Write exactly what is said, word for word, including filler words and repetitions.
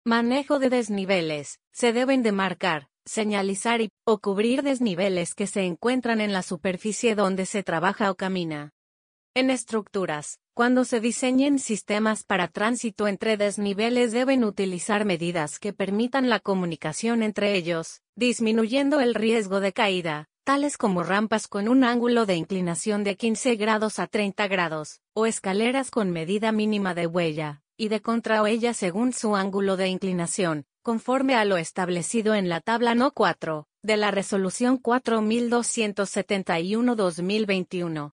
Manejo de desniveles. Se deben de marcar, señalizar y, o cubrir desniveles que se encuentran en la superficie donde se trabaja o camina. En estructuras, cuando se diseñen sistemas para tránsito entre desniveles deben utilizar medidas que permitan la comunicación entre ellos, disminuyendo el riesgo de caída, tales como rampas con un ángulo de inclinación de quince grados a treinta grados, o escaleras con medida mínima de huella y de contrahuella según su ángulo de inclinación, conforme a lo establecido en la tabla N O cuatro, de la Resolución cuatro mil doscientos setenta y uno guión dos mil veintiuno.